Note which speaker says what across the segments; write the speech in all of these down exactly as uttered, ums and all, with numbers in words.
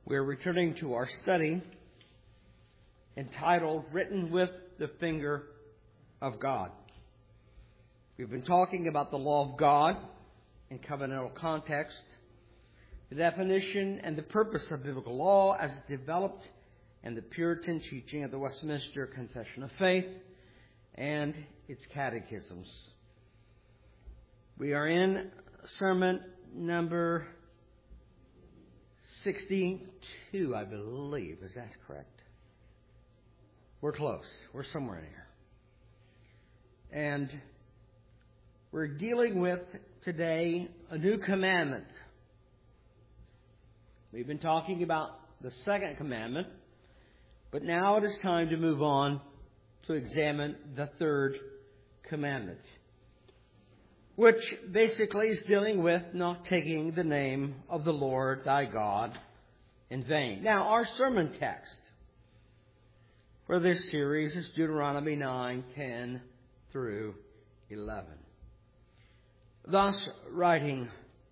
Speaker 1: We're returning to our study entitled Written with the Finger of God. We've been talking about the law of God in covenantal context, the definition and the purpose of biblical law as developed in the Puritan teaching of the Westminster Confession of Faith and its catechisms. We are in sermon number sixty-two, I believe. Is that correct? We're close. We're somewhere in here. And we're dealing with today a new commandment. We've been talking about the second commandment, but now it is time to move on to examine the third commandment, which basically is dealing with not taking the name of the Lord thy God in vain. Now, our sermon text for this series is Deuteronomy nine, ten through eleven. Thus, writing,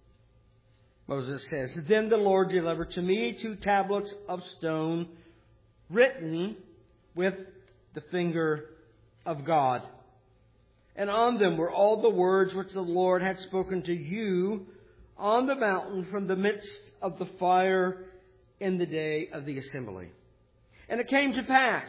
Speaker 1: Moses says, Then the Lord delivered to me two tablets of stone written with the finger of God. And on them were all the words which the Lord had spoken to you on the mountain from the midst of the fire in the day of the assembly. And it came to pass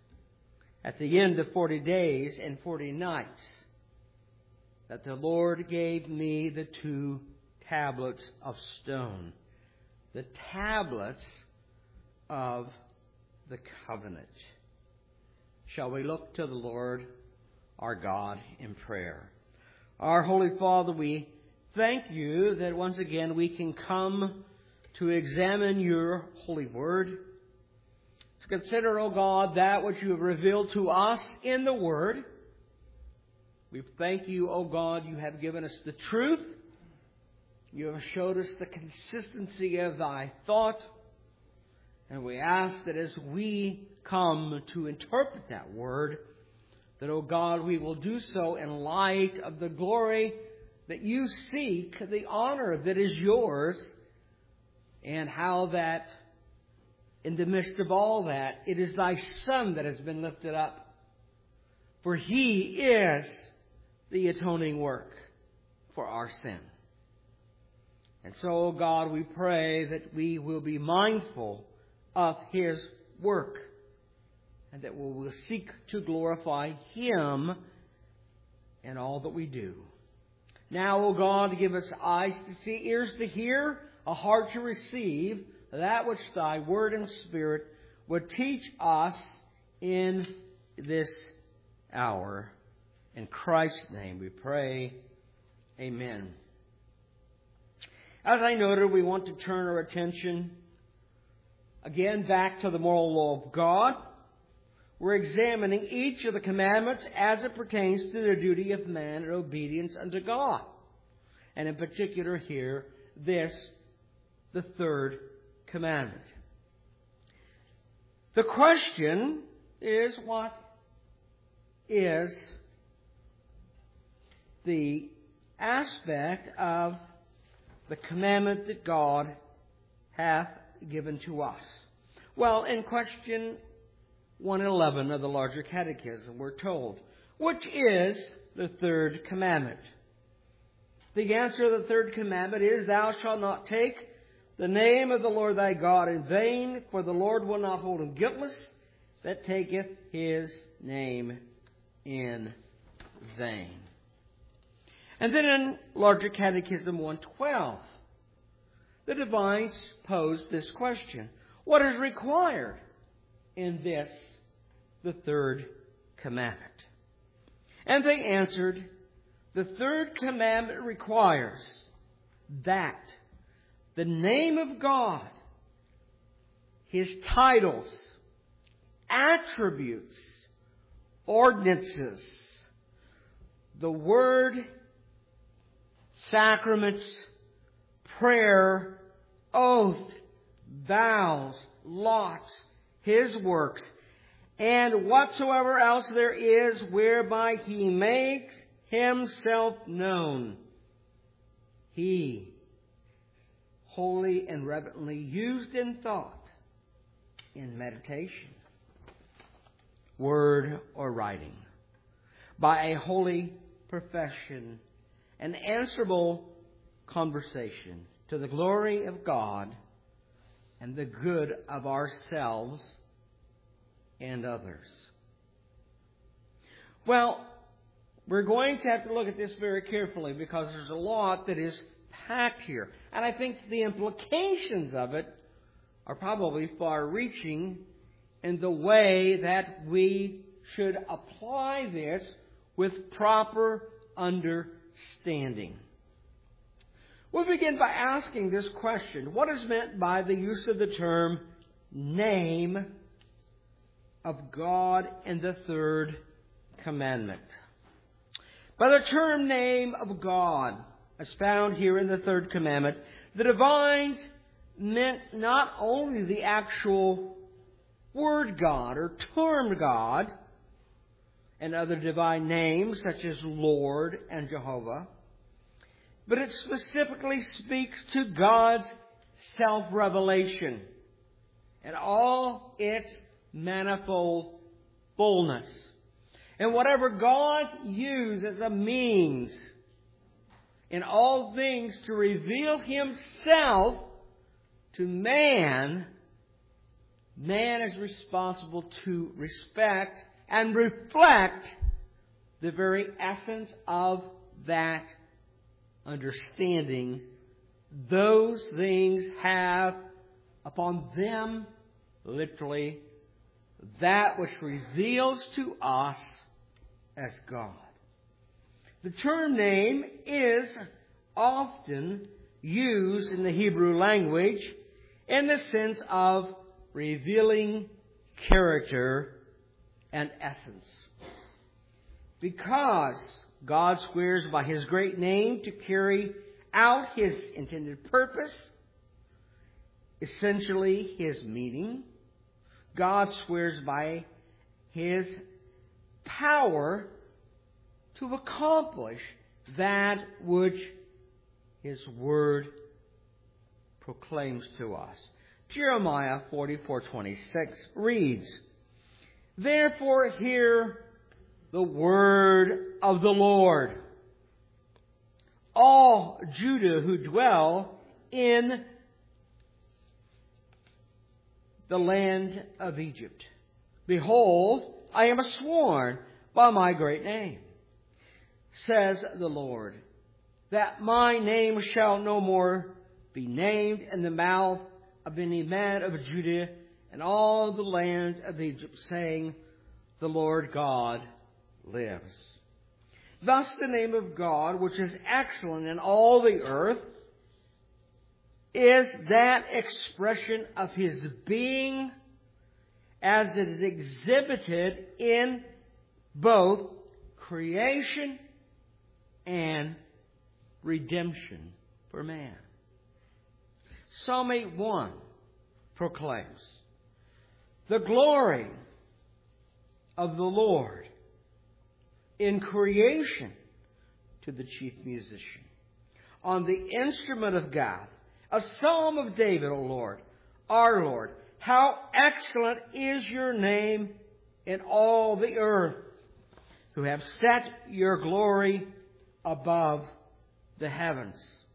Speaker 1: at the end of forty days and forty nights that the Lord gave me the two tablets of stone, the tablets of the covenant. Shall we look to the Lord our God in prayer? Our Holy Father, we thank you that once again we can come to examine your holy word, to consider, O God, that which you have revealed to us in the word. We thank you, O God, you have given us the truth. You have showed us the consistency of thy thought. And we ask that as we come to interpret that word, that, O God, we will do so in light of the glory that you seek, the honor that is yours, and how that in the midst of all that, it is thy Son that has been lifted up. For he is the atoning work for our sin. And so, O God, we pray that we will be mindful of his work, and that we will seek to glorify him in all that we do. Now, O God, give us eyes to see, ears to hear, a heart to receive that which thy word and spirit would teach us in this hour. In Christ's name we pray. Amen. As I noted, we want to turn our attention again back to the moral law of God. We're examining each of the commandments as it pertains to the duty of man in obedience unto God. And in particular here, this, the third commandment. The question is, what is the aspect of the commandment that God hath given to us? Well, in question one eleven of the larger catechism, we're told, which is the third commandment? The answer to the third commandment is, Thou shalt not take the name of the Lord thy God in vain, for the Lord will not hold him guiltless that taketh his name in vain. And then in larger catechism one twelve, the divines pose this question: what is required in this, the third commandment? And they answered, the third commandment requires that the name of God, his titles, attributes, ordinances, the word, sacraments, prayer, oath, vows, lots, his works, and whatsoever else there is whereby he makes himself known, he holy and reverently used in thought, in meditation, word or writing, by a holy profession, an answerable conversation to the glory of God and the good of ourselves and others. Well, we're going to have to look at this very carefully because there's a lot that is packed here. And I think the implications of it are probably far-reaching in the way that we should apply this with proper understanding. We'll begin by asking this question. What is meant by the use of the term name of God in the third commandment? By the term name of God, as found here in the third commandment, the divines meant not only the actual word God or term God and other divine names such as Lord and Jehovah, but it specifically speaks to God's self-revelation and all its manifold fullness. And whatever God used as a means in all things to reveal Himself to man, man is responsible to respect and reflect the very essence of that understanding those things have upon them, literally, that which reveals to us as God. The term name is often used in the Hebrew language in the sense of revealing character and essence. Because God swears by His great name to carry out His intended purpose, essentially His meaning. God swears by His power to accomplish that which His Word proclaims to us. Jeremiah forty-four twenty-six reads, "Therefore hear the word of the Lord, all Judah who dwell in the land of Egypt. Behold, I am sworn by my great name, says the Lord, that my name shall no more be named in the mouth of any man of Judah and all the land of Egypt, saying, the Lord God lives." Thus the name of God, which is excellent in all the earth, is that expression of His being as it is exhibited in both creation and redemption for man. Psalm eight one proclaims, "The glory of the Lord in creation to the chief musician. On the instrument of God, a psalm of David, O Lord, our Lord, how excellent is your name in all the earth, who have set your glory above the heavens."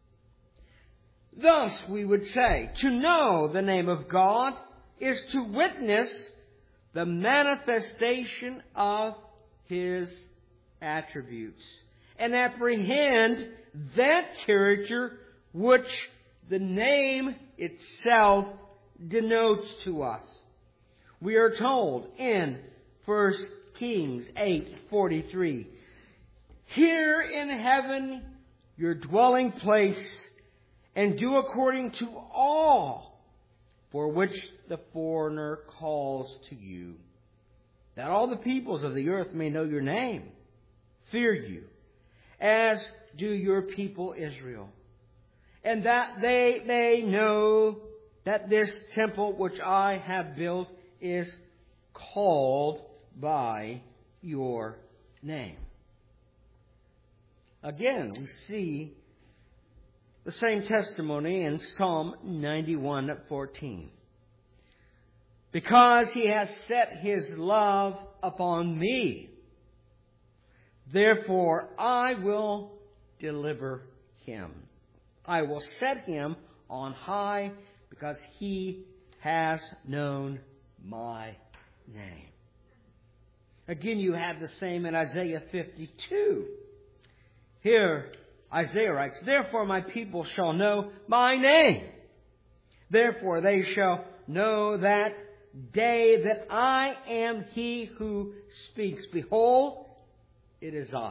Speaker 1: Thus, we would say, to know the name of God is to witness the manifestation of His attributes and apprehend that character which the name itself denotes to us. We are told in First Kings eight forty-three, "Here in heaven your dwelling place, and do according to all for which the foreigner calls to you, that all the peoples of the earth may know your name, fear you, as do your people Israel, and that they may know that this temple which I have built is called by your name." Again, we see the same testimony in Psalm ninety-one fourteen. Because he has set his love upon me, therefore I will deliver him. I will set him on high because he has known my name. Again, you have the same in Isaiah fifty-two. Here, Isaiah writes, therefore my people shall know my name. Therefore they shall know that day that I am he who speaks. Behold, it is I.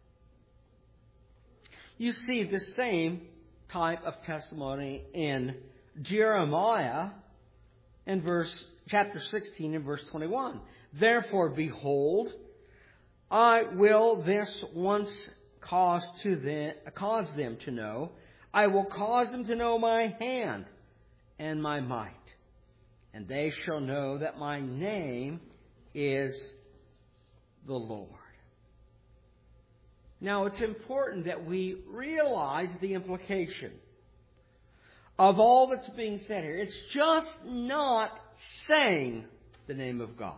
Speaker 1: You see the same type of testimony in Jeremiah in verse chapter sixteen and verse twenty-one. Therefore, behold, I will this once cause to them, cause them to know. I will cause them to know my hand and my might. And they shall know that my name is the Lord. Now, it's important that we realize the implication of all that's being said here. It's just not saying the name of God.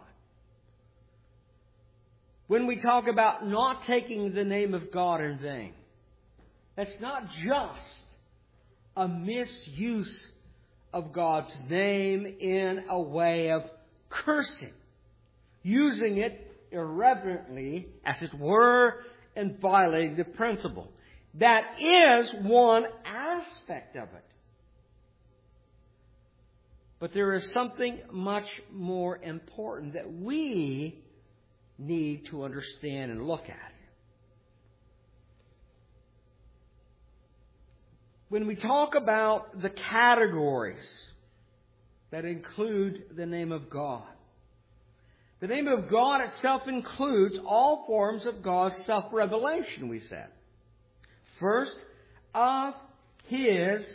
Speaker 1: When we talk about not taking the name of God in vain, that's not just a misuse of God's name in a way of cursing, using it irreverently, as it were, and violating the principle. That is one aspect of it. But there is something much more important that we need to understand and look at. When we talk about the categories that include the name of God, the name of God itself includes all forms of God's self-revelation, we said. First, of His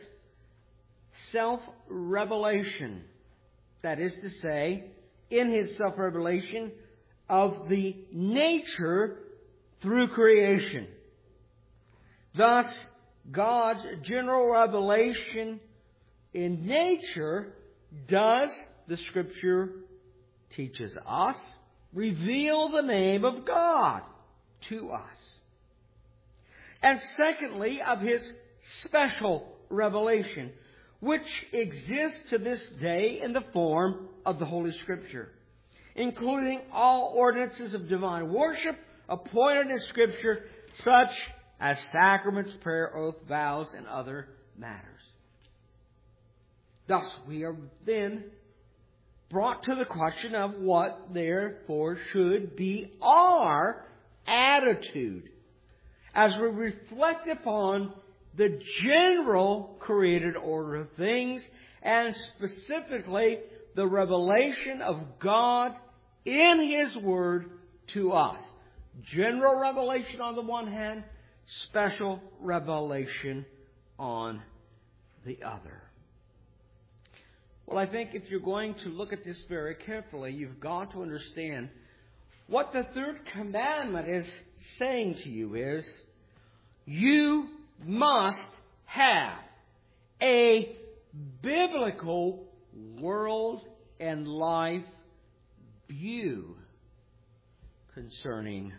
Speaker 1: self-revelation. That is to say, in His self-revelation of the nature through creation. Thus, God's general revelation in nature does, the Scripture teaches us, reveal the name of God to us. And secondly, of His special revelation, which exists to this day in the form of the Holy Scripture, including all ordinances of divine worship appointed in Scripture, such as sacraments, prayer, oath, vows, and other matters. Thus, we are then brought to the question of what, therefore, should be our attitude as we reflect upon the general created order of things, and specifically the revelation of God in His Word to us. General revelation on the one hand, special revelation on the other. Well, I think if you're going to look at this very carefully, you've got to understand what the third commandment is saying to you is, you must have a biblical world and life view concerning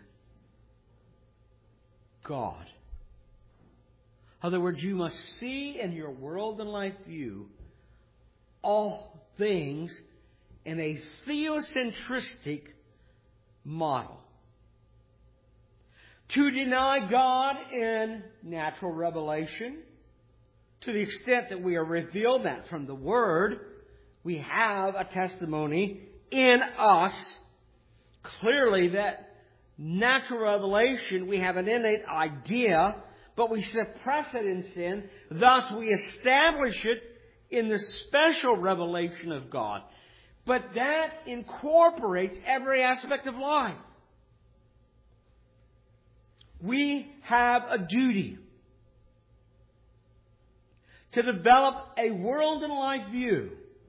Speaker 1: God. In other words, you must see in your world and life view all things in a theocentristic model. To deny God in natural revelation, to the extent that we are revealed that from the Word, we have a testimony in us clearly that natural revelation, we have an innate idea, but we suppress it in sin. Thus, we establish it in the special revelation of God. But that incorporates every aspect of life. We have a duty to develop a world and life view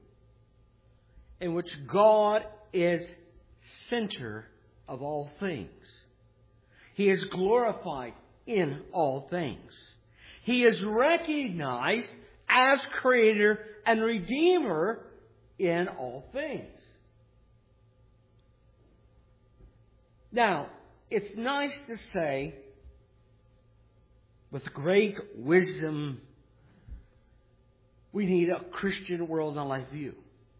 Speaker 1: in which God is center of all things. He is glorified in all things. He is recognized as Creator and Redeemer in all things. Now, it's nice to say, with great wisdom, we need a Christian world and life view.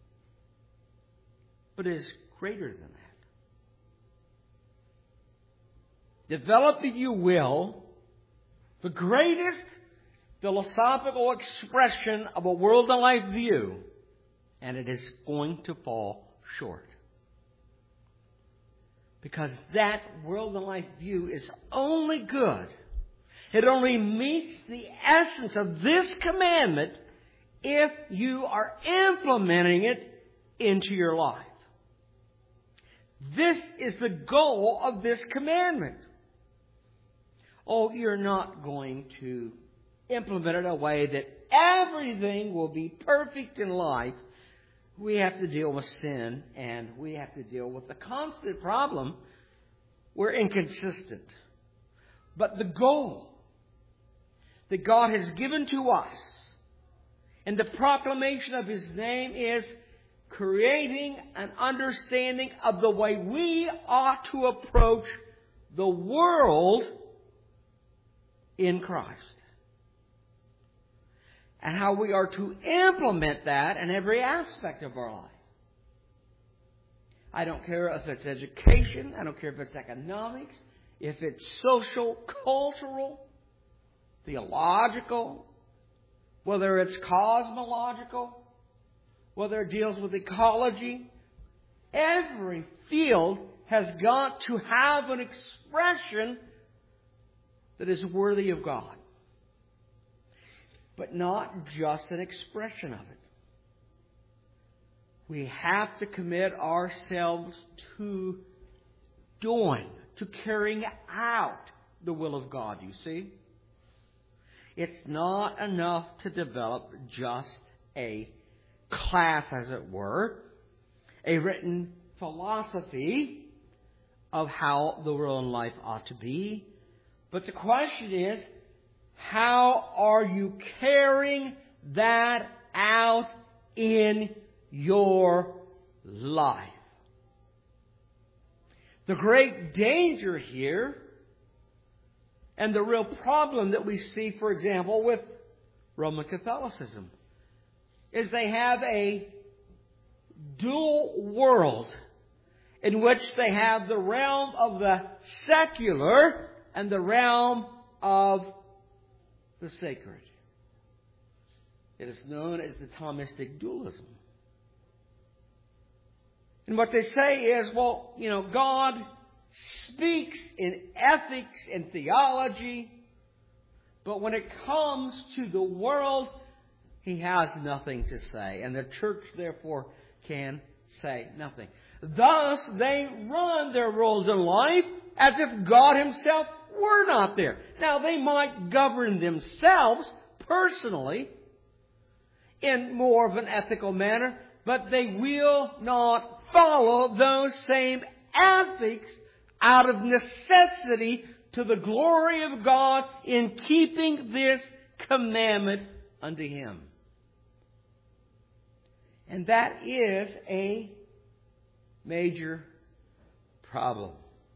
Speaker 1: But it is greater than that. Develop, if you will, the greatest philosophical expression of a world and life view, and it is going to fall short. Because that world and life view is only good. It only meets the essence of this commandment if you are implementing it into your life. This is the goal of this commandment. Oh, you're not going to implement it in a way that everything will be perfect in life. We have to deal with sin, and we have to deal with the constant problem. We're inconsistent. But the goal that God has given to us in the proclamation of His name is creating an understanding of the way we ought to approach the world in Christ. And how we are to implement that in every aspect of our life. I don't care if it's education, I don't care if it's economics, if it's social, cultural, theological, whether it's cosmological, whether it deals with ecology. Every field has got to have an expression that is worthy of God. But not just an expression of it. We have to commit ourselves to doing, to carrying out the will of God, you see. It's not enough to develop just a class, as it were, a written philosophy of how the world and life ought to be. But the question is, how are you carrying that out in your life? The great danger here, and the real problem that we see, for example, with Roman Catholicism, is they have a dual world in which they have the realm of the secular and the realm of the sacred. It is known as the Thomistic dualism. And what they say is, well, you know, God speaks in ethics and theology, but when it comes to the world, He has nothing to say. And the church, therefore, can say nothing. Thus, they run their roles in life as if God Himself were not there. Now, they might govern themselves personally in more of an ethical manner, but they will not follow those same ethics out of necessity to the glory of God in keeping this commandment unto Him. And that is a major problem.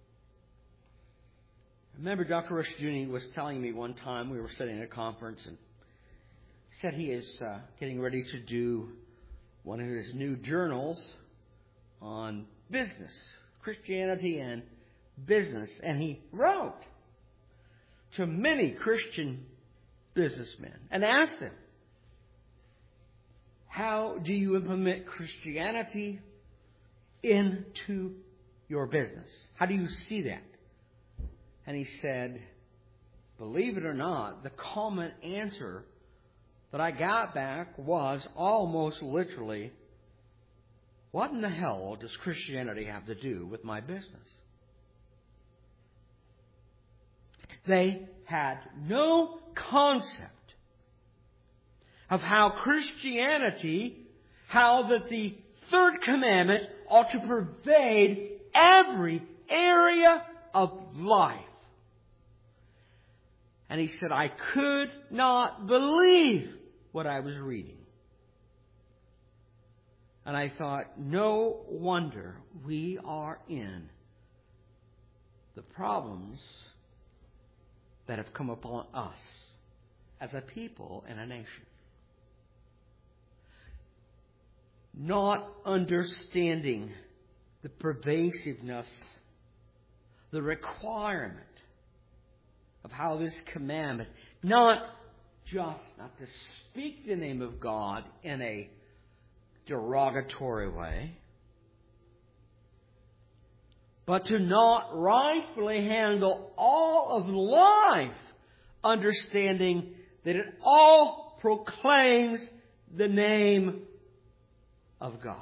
Speaker 1: I remember Doctor Rushdoony was telling me one time, we were sitting at a conference, and said he is uh, getting ready to do one of his new journals on business, Christianity and business. And he wrote to many Christian businessmen and asked them, how do you implement Christianity into your business? How do you see that? And he said, believe it or not, the common answer that I got back was almost literally, what in the hell does Christianity have to do with my business? They had no concept of how Christianity, how that the third commandment ought to pervade every area of life. And he said, I could not believe what I was reading. And I thought, no wonder we are in the problems that have come upon us as a people and a nation. Not understanding the pervasiveness, the requirement of how this commandment, not just not to speak the name of God in a derogatory way, but to not rightfully handle all of life, understanding that it all proclaims the name of God.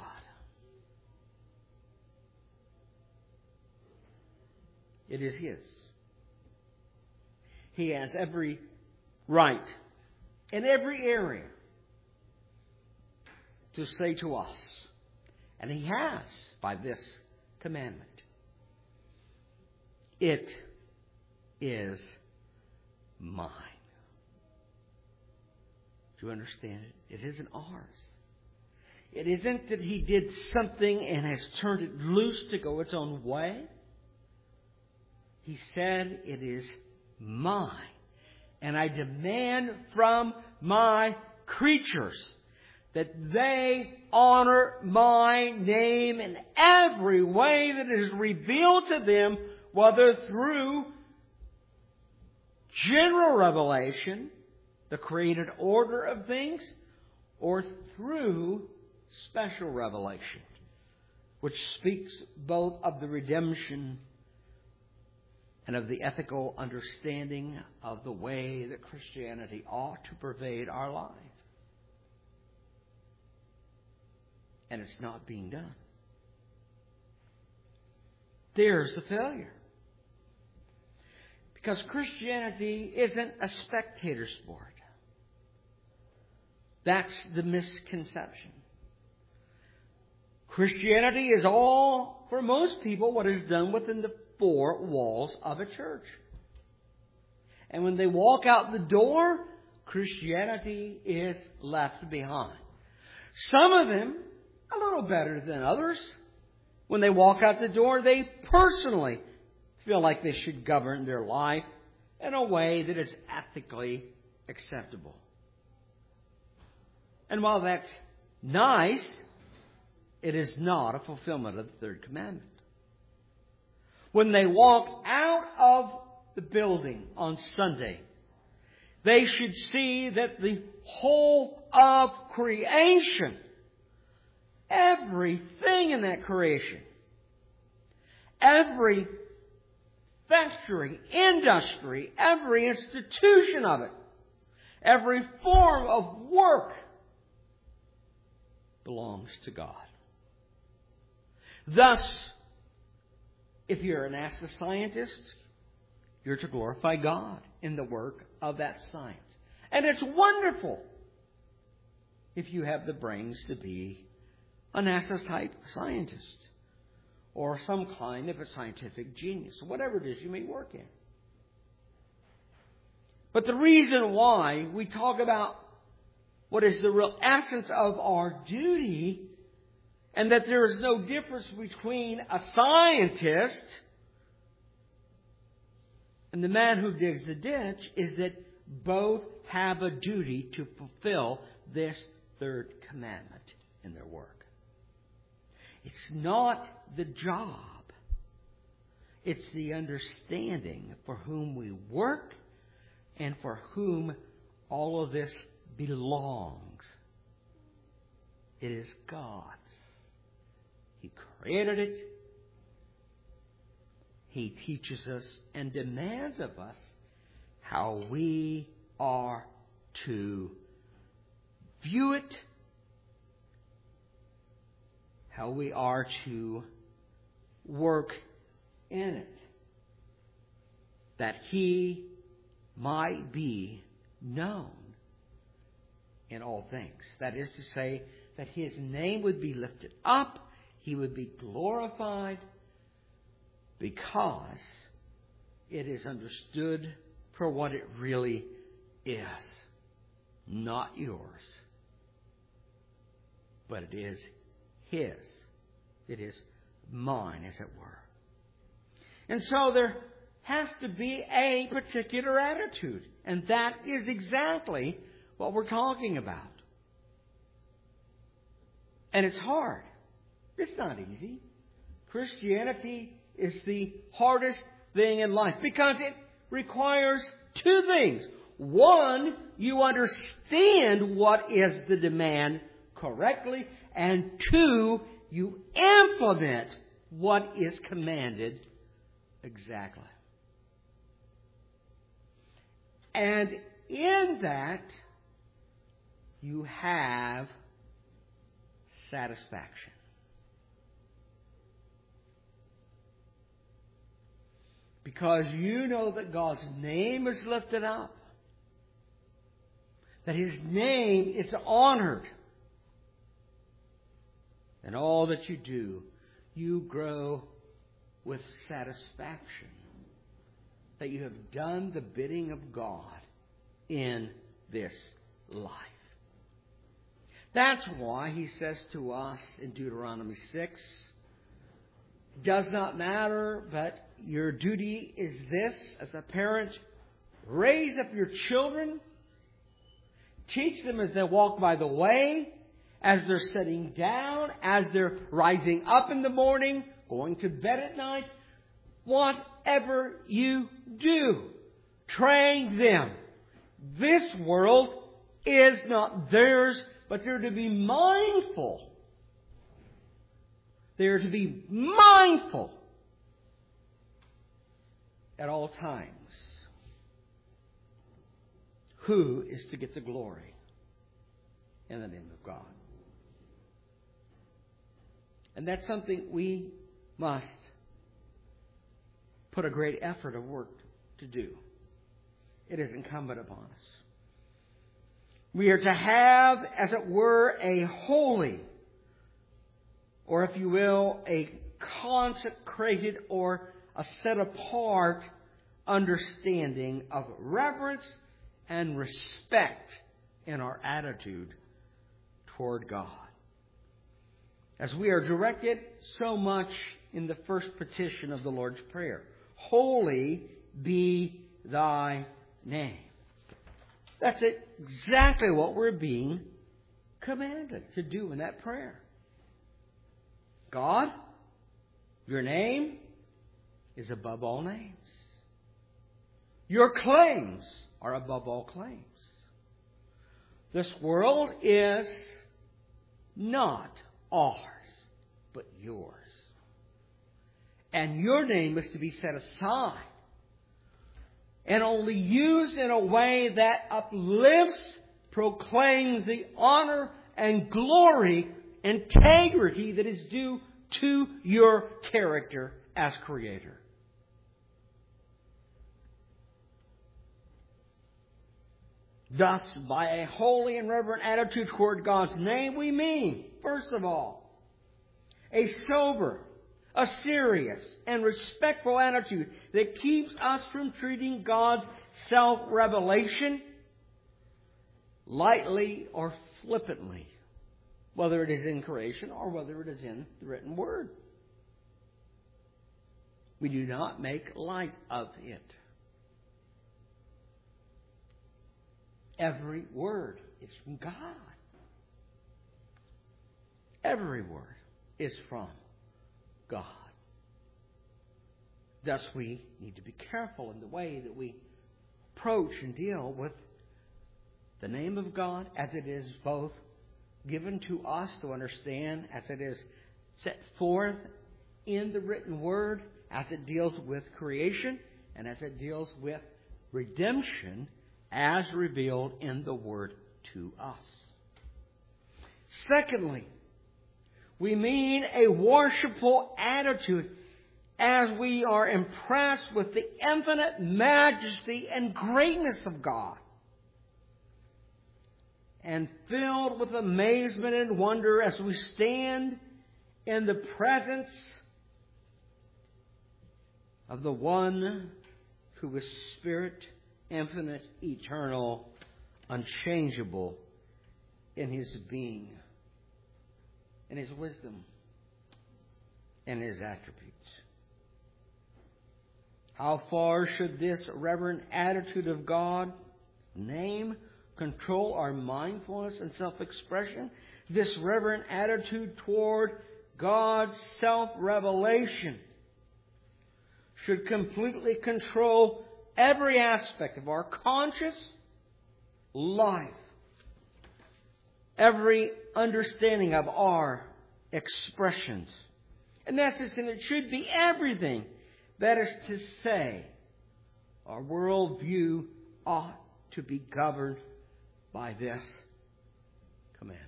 Speaker 1: It is His. He has every right in every area to say to us, and He has by this commandment, it is mine. Do you understand it? It isn't ours. It isn't that He did something and has turned it loose to go its own way. He said, it is mine. And I demand from my creatures that they honor my name in every way that is revealed to them, whether through general revelation, the created order of things, or through special revelation, which speaks both of the redemption and of the ethical understanding of the way that Christianity ought to pervade our life. And it's not being done. There's the failure. Because Christianity isn't a spectator sport. That's the misconception. Christianity is all, for most people, what is done within the four walls of a church. And when they walk out the door, Christianity is left behind. Some of them, a little better than others. When they walk out the door, they personally feel like they should govern their life in a way that is ethically acceptable. And while that's nice, it is not a fulfillment of the third commandment. When they walk out of the building on Sunday, they should see that the whole of creation, everything in that creation, every factory, industry, every institution of it, every form of work belongs to God. Thus, if you're an NASA scientist, you're to glorify God in the work of that science. And it's wonderful if you have the brains to be a NASA-type scientist or some kind of a scientific genius, whatever it is you may work in. But the reason why we talk about what is the real essence of our duty, and that there is no difference between a scientist and the man who digs the ditch, is that both have a duty to fulfill this third commandment in their work. It's not the job. It's the understanding for whom we work and for whom all of this belongs. It is God's. He created it. He teaches us and demands of us how we are to view it, how we are to work in it, that He might be known in all things. That is to say, that His name would be lifted up, He would be glorified, because it is understood for what it really is. Not yours, but it is His. It is mine, as it were. And so there has to be a particular attitude. And that is exactly what we're talking about. And it's hard. It's not easy. Christianity is the hardest thing in life because it requires two things. One, you understand what is the demand correctly. And two, you implement what is commanded exactly. And in that, you have satisfaction. Because you know that God's name is lifted up. That His name is honored. And all that you do, you grow with satisfaction. That you have done the bidding of God in this life. That's why He says to us in Deuteronomy six, does not matter, but your duty is this, as a parent, raise up your children, teach them as they walk by the way, as they're sitting down, as they're rising up in the morning, going to bed at night, whatever you do, train them. This world is not theirs, but they're to be mindful. They're to be mindful at all times. Who is to get the glory in the name of God? And that's something we must put a great effort of work to do. It is incumbent upon us. We are to have, as it were, a holy, or if you will, a consecrated or a set apart understanding of reverence and respect in our attitude toward God. As we are directed so much in the first petition of the Lord's Prayer. Holy be thy name. That's exactly what we're being commanded to do in that prayer. God, your name is above all names. Your claims are above all claims. This world is not ours, but yours. And your name is to be set aside and only used in a way that uplifts, proclaims the honor and glory, integrity that is due to your character as Creator. Thus, by a holy and reverent attitude toward God's name, we mean, first of all, a sober, a serious, and respectful attitude that keeps us from treating God's self-revelation lightly or flippantly, whether it is in creation or whether it is in the written Word. We do not make light of it. Every word is from God. Every word is from God. Thus, we need to be careful in the way that we approach and deal with the name of God as it is both given to us to understand, as it is set forth in the written Word, as it deals with creation, and as it deals with redemption as revealed in the Word to us. Secondly, we mean a worshipful attitude as we are impressed with the infinite majesty and greatness of God, and filled with amazement and wonder as we stand in the presence of the one who is Spirit infinite, eternal, unchangeable in His being, in His wisdom, and His attributes. How far should this reverent attitude of God's name control our mindfulness and self-expression? This reverent attitude toward God's self-revelation should completely control every aspect of our conscious life, every understanding of our expressions. In essence, and it should be everything. That is to say, our worldview ought to be governed by this commandment.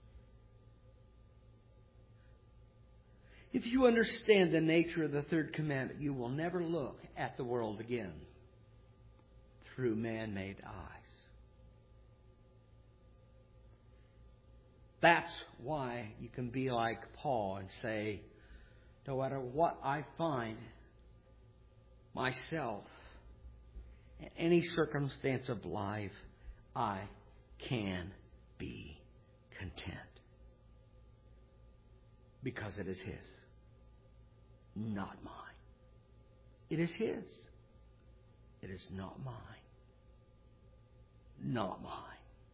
Speaker 1: If you understand the nature of the third commandment, you will never look at the world again through man-made eyes. That's why you can be like Paul and say, no matter what I find myself in any circumstance of life, I can be content. Because it is His, not mine. It is His. It is not mine. Not mine.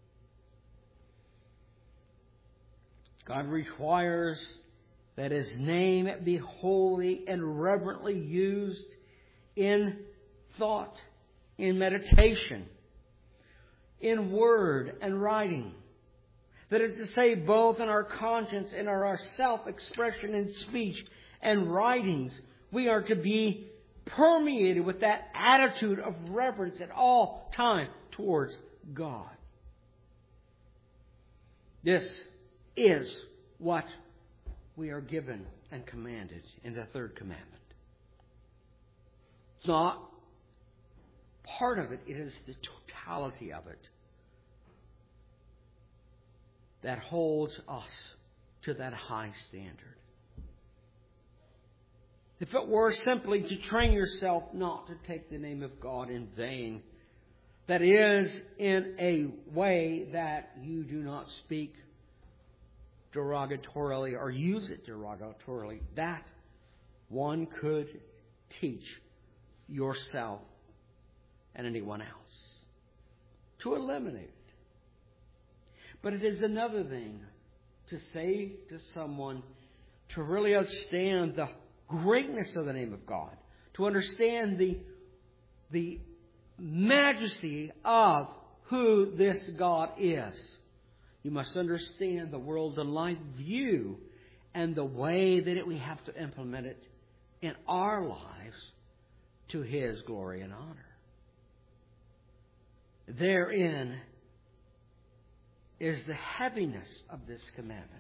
Speaker 1: God requires that His name be holy and reverently used in thought, in meditation, in word and writing. That is to say, both in our conscience and in our self-expression in speech and writings, we are to be permeated with that attitude of reverence at all times towards God. This is what we are given and commanded in the third commandment. It's not part of it. It is the totality of it that holds us to that high standard. If it were simply to train yourself not to take the name of God in vain, that is, in a way that you do not speak derogatorily or use it derogatorily, that one could teach yourself and anyone else to eliminate it. But it is another thing to say to someone to really understand the greatness of the name of God, to understand the, the majesty of who this God is. You must understand the world and life view and the way that it, we have to implement it in our lives to His glory and honor. Therein is the heaviness of this commandment.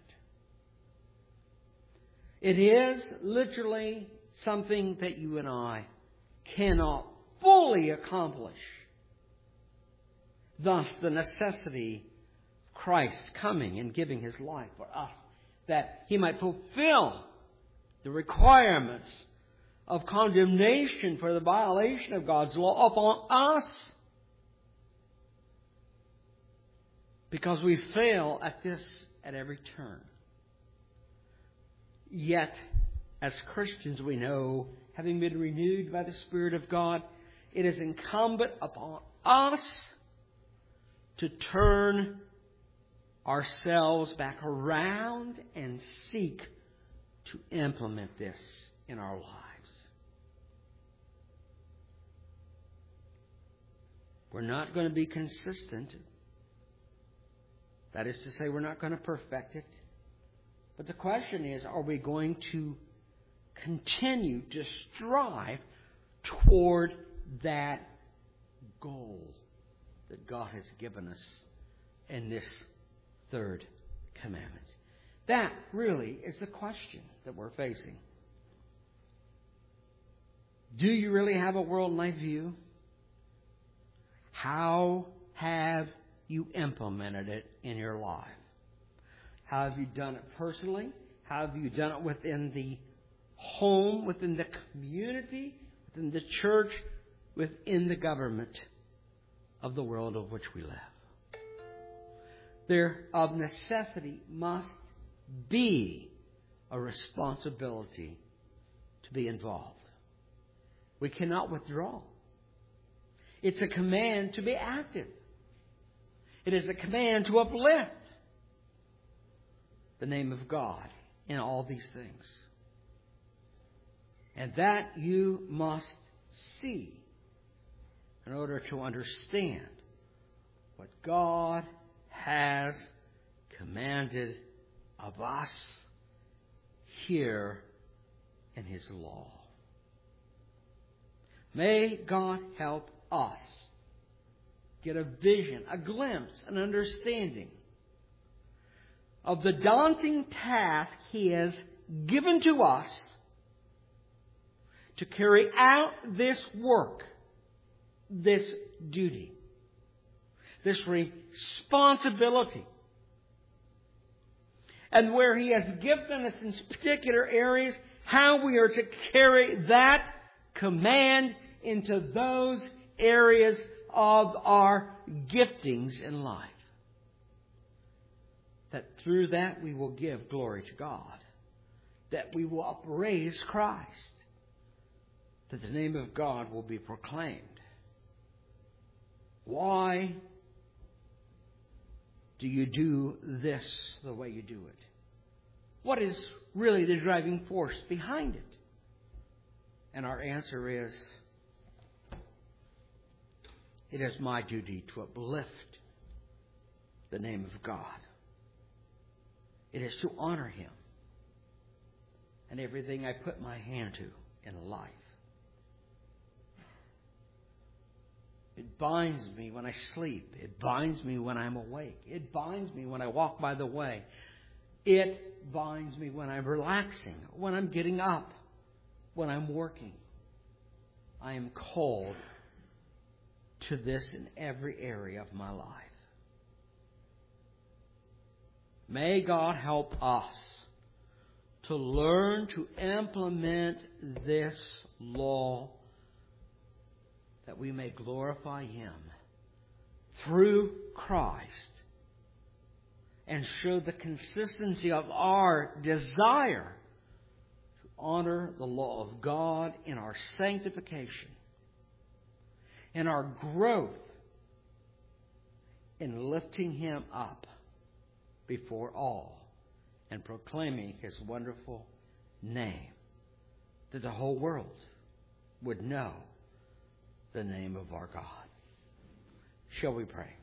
Speaker 1: It is literally something that you and I cannot fully accomplish. Thus, the necessity of Christ coming and giving His life for us, that He might fulfill the requirements of condemnation for the violation of God's law upon us. Because we fail at this at every turn. Yet, as Christians, we know, having been renewed by the Spirit of God, it is incumbent upon us to turn ourselves back around and seek to implement this in our lives. We're not going to be consistent. That is to say, we're not going to perfect it. But the question is, are we going to continue to strive toward that goal that God has given us in this third commandment? That really is the question that we're facing. Do you really have a world life view? How have you implemented it in your life? How have you done it personally? How have you done it within the home, within the community, within the church, within the government? of the world of which we live. There, of necessity, must be a responsibility to be involved. We cannot withdraw. It's a command to be active. It is a command to uplift the name of God in all these things. And that you must see in order to understand what God has commanded of us here in His law. May God help us get a vision, a glimpse, an understanding of the daunting task He has given to us to carry out this work, this duty, this responsibility. And where He has given us in particular areas, how we are to carry that command into those areas of our giftings in life. That through that we will give glory to God. That we will upraise Christ. That the name of God will be proclaimed. Why do you do this the way you do it? What is really the driving force behind it? And our answer is, it is my duty to uplift the name of God. It is to honor Him and everything I put my hand to in life. It binds me when I sleep. It binds me when I'm awake. It binds me when I walk by the way. It binds me when I'm relaxing, when I'm getting up, when I'm working. I am called to this in every area of my life. May God help us to learn to implement this law that we may glorify Him through Christ and show the consistency of our desire to honor the law of God in our sanctification and our growth in lifting Him up before all and proclaiming His wonderful name, that the whole world would know the name of our God. Shall we pray?